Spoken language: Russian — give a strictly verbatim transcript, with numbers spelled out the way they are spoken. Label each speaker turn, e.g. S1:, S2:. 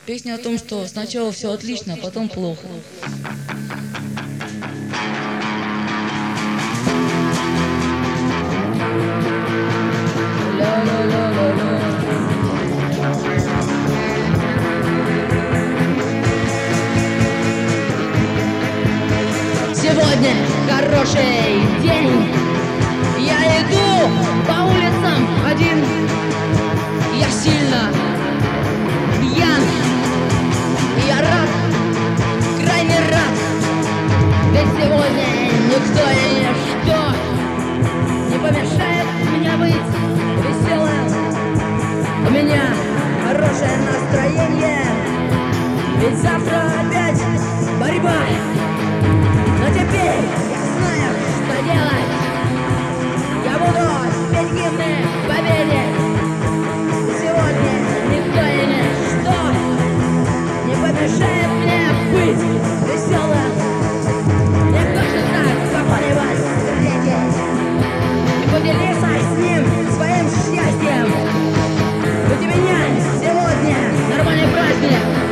S1: Песня о том, что сначала все отлично, а потом плохо.
S2: Сегодня хороший день. Я иду по улицам один. Я сильно пьян. Я рад, крайне рад. Ведь сегодня никто и ничто не помешает мне быть веселым. У меня хорошее настроение. Ведь завтра опять борьба. Но теперь я знаю, что делать. Я буду петь гимны победе. Сегодня никто и ничто не помешает мне быть веселым. Мне хочется кого-нибудь встретить и поделиться с ним своим счастьем. Ведь у меня сегодня нормальный праздник.